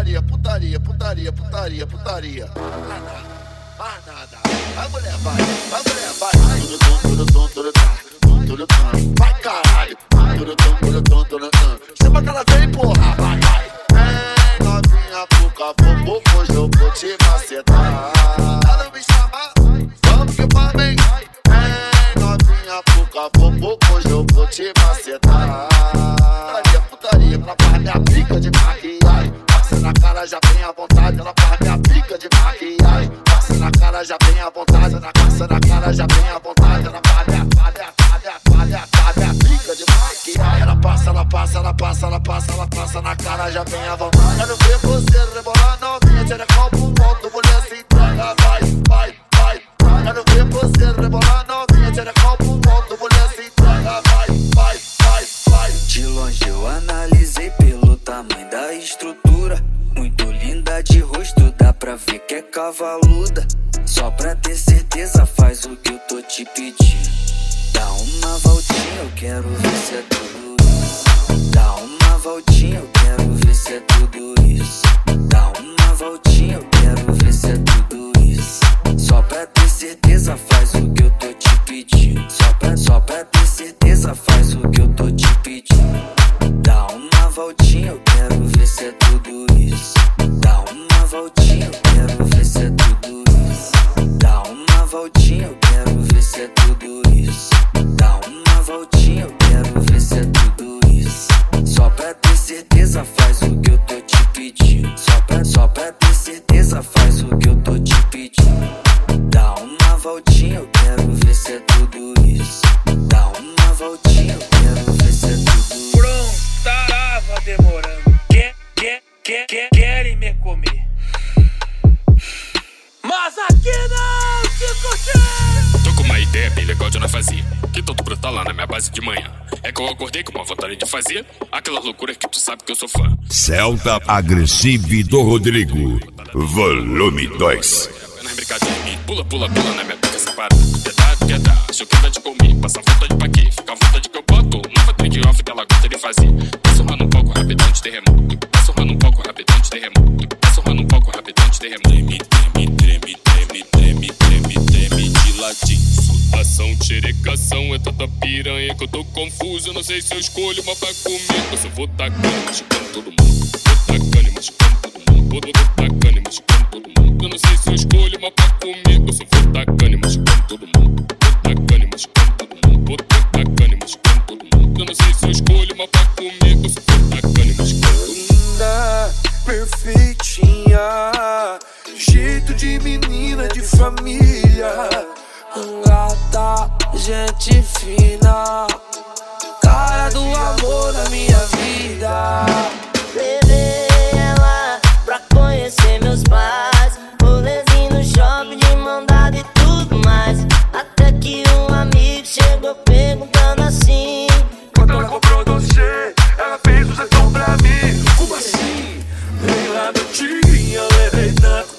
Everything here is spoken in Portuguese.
putaria, putaria, putaria, putaria, putaria. Mais nada. Vai mulher, vai, vai. Tudo tum, tudo tum. Vai caralho. Tudo tum. Chama que ela vem, porra, vai. Vem novinha pro cavô, hoje eu vou te macetar. Ela me chama, vamos que vai bem. Vem novinha pro cavô, hoje eu vou te macetar. Putaria, ela faz minha pica de maquiagem. Passa na cara, já vem à vontade. Ela faz minha pica de maquiagem. Passa na cara, já vem à vontade. Passa na cara, já vem à vontade. Ela faz minha pica de maquiagem. Ela passa na cara, já vem à vontade. Quero ver você rebolar novinha, xerecão pro alto, mulher se entrega, vai. Quero ver você rebolar novinha, xerecão pro alto, mulher se entrega, vai. De longe eu analisei pelo tamanho da estrutura. Muito linda de rosto, dá pra ver que é cavaluda. Só pra ter certeza faz o que eu tô te pedindo. Dá uma voltinha, eu quero ver se é tudo isso. Dá uma voltinha, eu quero ver se é tudo isso. Dá uma voltinha, eu quero ver se é tudo isso. Só pra ter certeza faz o que eu tô te pedindo. Só pra ter certeza faz o que eu tô te pedindo. Dá uma voltinha, eu quero ver se é tudo isso. Dá uma voltinha, eu quero ver se é tudo isso. Dá uma voltinha, eu quero ver se é tudo isso. Dá uma voltinha, eu quero ver se é tudo isso. Só pra ter certeza faz o que eu tô te pedindo. Só pra ter certeza faz o que eu tô te pedindo. Dá uma voltinha, eu quero ver se é tudo isso. Dá uma voltinha, eu quero ver se é tudo isso. Pronto, tava demorando. Querem me comer, mas aqui não te curti. Tô com uma ideia bem legal de nós fazer. Que tanto brotar lá na minha base de manhã. É que eu acordei com uma vontade de fazer aquela loucura que tu sabe que eu sou fã. Celta Agressive do Rodrigo, volume 2. Nas brincadeiras, pula na minha pica separada. Queda, acho que anda de comer. Passa vontade pra quê? Fica a vontade que eu boto. Nova trick off que ela gosta de fazer. Vai surrando um pouco rapidão de terremoto. Vai surrando um pouco rapidão de terremoto. Vai surrando um pouco rapidão de terremoto. Treme de ladinho. Ação, xerecação, é tanta piranha que eu tô confuso. Eu não sei se eu escolho uma pra comer. Eu só vou tacando, machucando todo mundo. Vou tacando e machucando todo mundo. Vou tacando e machucando todo mundo. Eu não sei se eu escolho uma pra comer. Eu só vou tacando e machucando todo mundo. Vou tacando e machucando todo mundo. Vou tacando e machucando todo mundo. Eu não sei se eu escolho uma pra comer. Eu só vou tacando e machucando todo mundo. Linda, perfeitinha, jeito de menina de família. Gata, gente fina, cara do amor da minha vida. Levei ela pra conhecer meus pais. Rolezinho no shopping de mão dada e tudo mais. Até que um amigo chegou perguntando assim: quando ela comprou doce, ela fez um setão pra mim. Como assim? Veio lá do tigrinho, eu levei tanto.